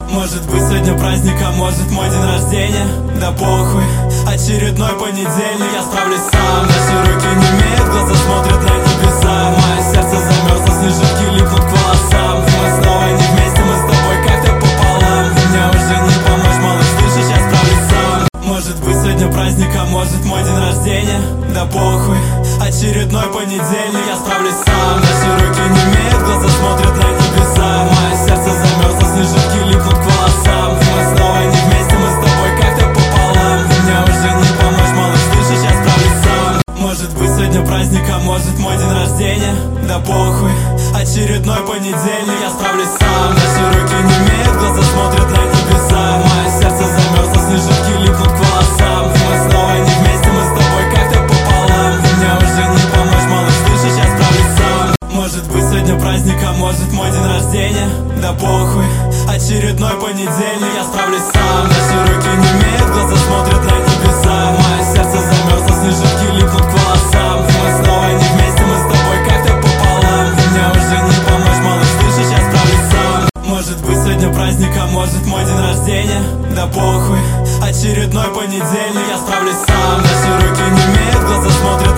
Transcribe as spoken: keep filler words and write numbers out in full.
Может быть сегодня праздник, а может мой день рождения. Да похуй, очередной понедельник, я справлюсь сам. Наши руки не имеют, глаза смотрят на небеса. Мое сердце замерзло, снежинки липнут к волосам. Мы снова не вместе, мы с тобой как-то пополам. Мне уже не помочь, малыш, слышишь, я справлюсь сам. Может быть сегодня праздник, а может мой день рождения. Да похуй, очередной понедельник, я справлюсь сам. Наши руки не имеют, глаза смотрят на небеса. Мое сердце замерзло, снежинки липнут к волосам. Мы снова не вместе, мы с тобой как-то пополам. Мне уже не помочь, малыш, слышишь, я справлюсь сам. Может быть сегодня праздник, а может мой день рождения. Да похуй, очередной понедельник, я справлюсь сам. Наши руки не имеют, глаза смотрят на небеса. Мое сердце замерзло, снежинки липнут к волосам. Мы снова не вместе, мы с тобой как-то пополам. Мне уже не помочь, малыш, слышишь, я справлюсь сам. Может быть сегодня праздник, а может мой день рождения. Да похуй, очередной понедельник, я справлюсь сам. Наши руки не имеют, глаза смотрят на небеса. Мое сердце замерзло, снежинки липнут к волосам. Мы снова не вместе, мы с тобой как-то пополам. Мне уже не помочь, малыш, слышишь, я справлюсь сам. Может быть сегодня праздник, а может мой день рождения. Да похуй, очередной понедельник, я справлюсь сам. Наши руки не имеют, глаза смотрят